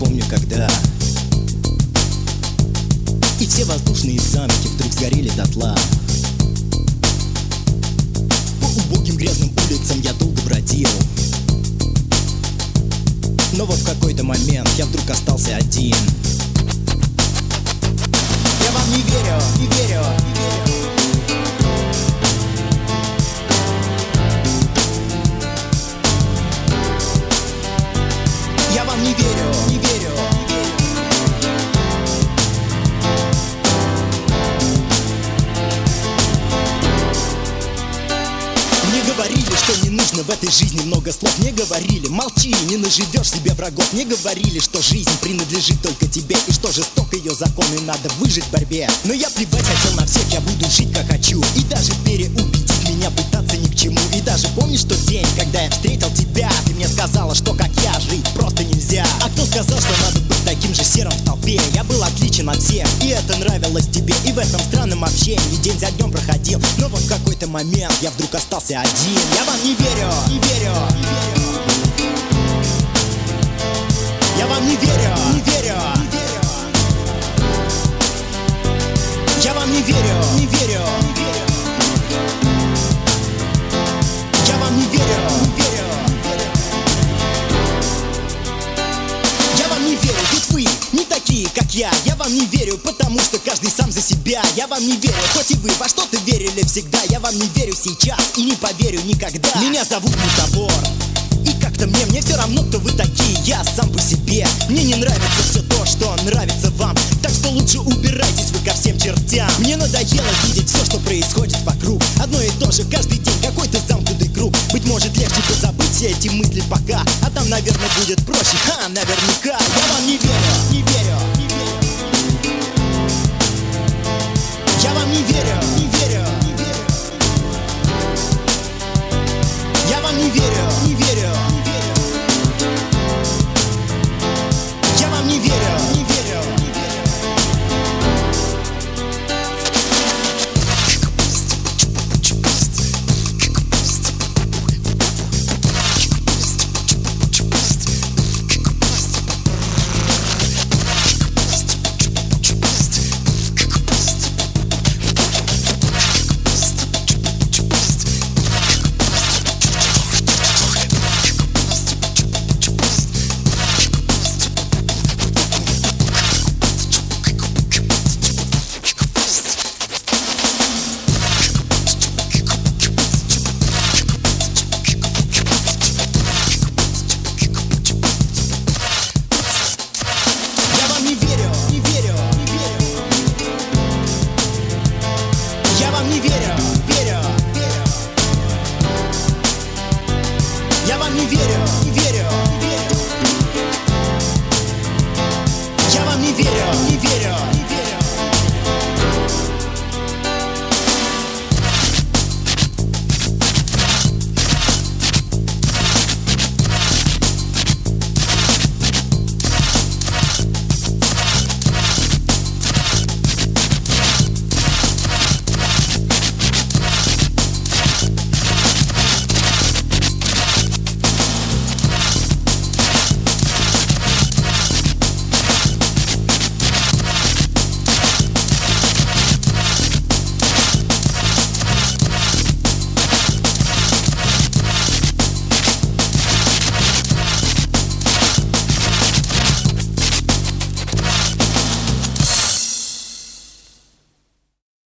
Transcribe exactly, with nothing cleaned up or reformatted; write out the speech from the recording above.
помню, когда и все воздушные замки вдруг сгорели дотла. По убогим грязным улицам я долго бродил, но вот в какой-то момент я вдруг остался один. Я вам не верю, не верю, не верю. Я вам не верю, не верю. Мне говорили, что не нужно в этой жизни много слов. Мне говорили, молчи, не наживешь себе врагов. Мне говорили, что жизнь принадлежит только тебе, и что жесток ее законы, надо выжить в борьбе. Но я плевать хотел на всех, я буду жить как хочу. И даже переубедить меня пытаться ни к чему. И даже помнишь тот день, когда я встретил тебя? Ты мне сказала, что как я жить просто нельзя. А кто сказал, что надо быть таким же серым в толпе? Я был отличен от всех, и это нравилось тебе. И в этом странном общении день за днем проходил. Но вот в какой-то момент я вдруг остался один. Я вам не верю, не верю, не верю. Я вам не верю, не верю, не верю. Я вам не верю, не верю, не верю. Я вам не верю, не верю. Я вам не верю, ведь вы не такие, как я. Я вам не верю, потому что каждый сам за себя. Я вам не верю, хоть и вы во что-то верили всегда. Я вам не верю сейчас и не поверю никогда. Меня зовут Мутабор, и как-то мне, мне все равно, кто вы такие. Я сам по себе, мне не нравится все то, что нравится вам. Так что лучше убирайтесь вы ко всем чертям. Мне надоело видеть все, что происходит вокруг. Одно и то же каждый день, какой-то замкнутый круг. Быть может, легче бы забыть все эти мысли пока, а там, наверное, будет проще, ха, наверняка. Я вам не верю, не верю, не верю. Я вам не верю, не верю, не верю. Я вам не верю.